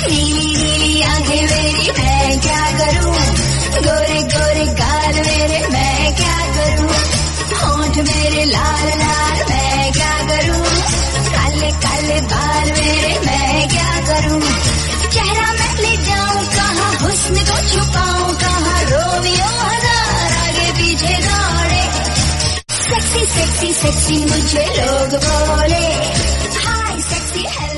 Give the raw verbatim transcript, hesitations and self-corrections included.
नीली नीली आंखें मेरी मैं क्या करूं, गोरे गोरे गाल मेरे मैं क्या करूं, होंठ मेरे लाल लाल मैं क्या करूं, काले काले बाल मेरे मैं क्या करूं, चेहरा मैं ले जाऊं कहाँ, हुस्न को छुपाऊं कहाँ, रोमियो हजार आगे पीछे दौड़े, सेक्सी सेक्सी सेक्सी मुझे लोग बोले, हाय सेक्सी है